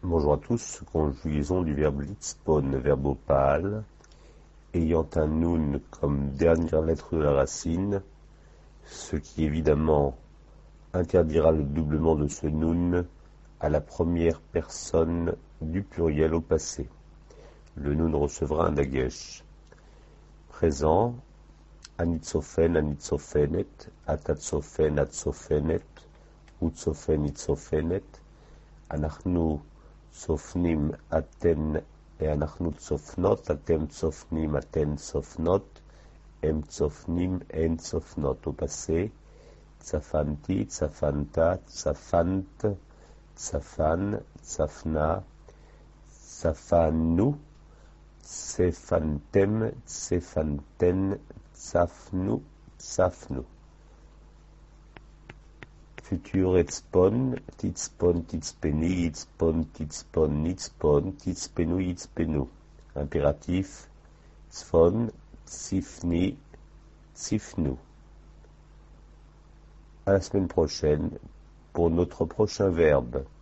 Bonjour à tous, conjugaison du verbe litzpon, verbe opale, ayant un noun comme dernière lettre de la racine, ce qui évidemment interdira le doublement de ce noun à la première personne du pluriel au passé. Le noun recevra un dagesh. Présent, anitsofen, anitsofenet, atatsofen, atsofenet, utsofen, itsofenet, anachnu צופנים אתן, אנחנו צופנות, אתם צופנים, אתן צופנות, הם צופנים, הן צופנות. Au passé, צפנתי, צפנת, צפנת, צפן, צפנה, צפנו, צפנתם, צפנתן, צפנו, צפנו. Futur etspon, titspon, titspeni, itspon, titspon, nitspon, titspenu, itspenu. Impératif, tsfon, tsifni, tsifnu. À la semaine prochaine pour notre prochain verbe.